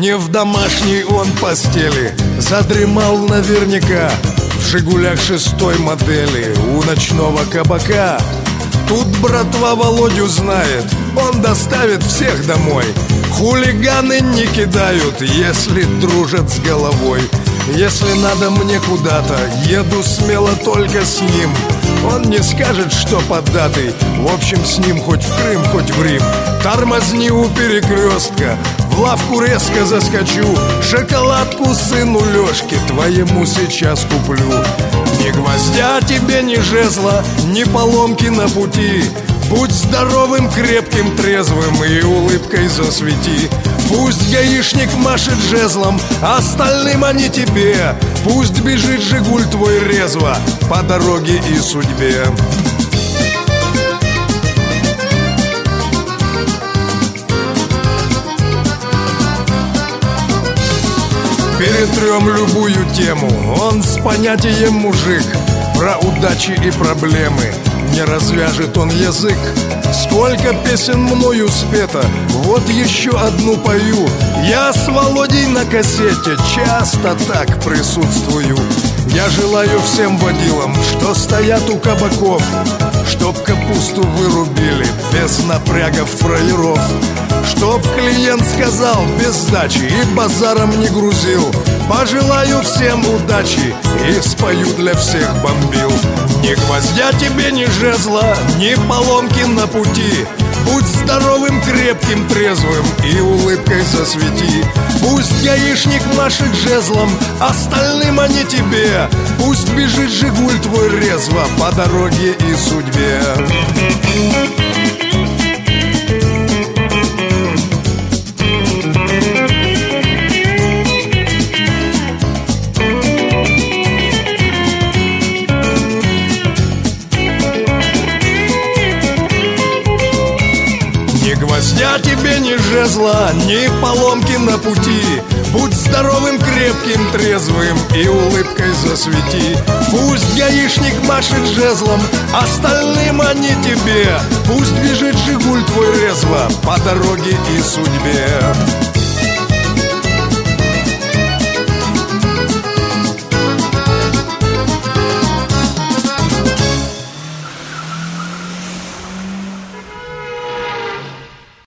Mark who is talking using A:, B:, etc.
A: Не в домашней он постели, задремал наверняка в «Жигулях» 6-й модели у ночного кабака. Тут братва Володю знает, он доставит всех домой. Хулиганы не кидают, если дружат с головой. Если надо мне куда-то, еду смело только с ним. Он не скажет, что поддатый, в общем, с ним хоть в Крым, хоть в Рим. Тормозни у перекрестка, в лавку резко заскочу. Шоколадку сыну Лёшке твоему сейчас куплю. Ни гвоздя тебе, ни жезла, ни поломки на пути. Будь здоровым, крепким, трезвым и улыбкой засвети. Пусть гаишник машет жезлом, остальным, а не тебе. Пусть бежит «Жигуль» твой резво по дороге и судьбе. Перетрем любую тему, он с понятием мужик. Про удачи и проблемы не развяжет он язык. Сколько песен мною спето, вот еще одну пою. Я с Володей на кассете часто так присутствую. Я желаю всем водилам, что стоят у кабаков, чтоб капусту вырубили без напрягов фраеров. Чтоб клиент сказал без сдачи и базаром не грузил. Пожелаю всем удачи и спою для всех бомбил. Ни гвоздя тебе, ни жезла, ни поломки на пути. Будь здоровым, крепким, трезвым и улыбкой засвети. Пусть гаишник машет жезлом, остальным, а не тебе. Пусть бежит «Жигуль» твой резво по дороге и судьбе. Ни гвоздя тебе, ни жезла, ни поломки на пути. Будь здоровым, крепким, трезвым и улыбкой засвети. Пусть гаишник машет жезлом, остальным, а не тебе. Пусть бежит «Жигуль» твой резво по дороге и судьбе.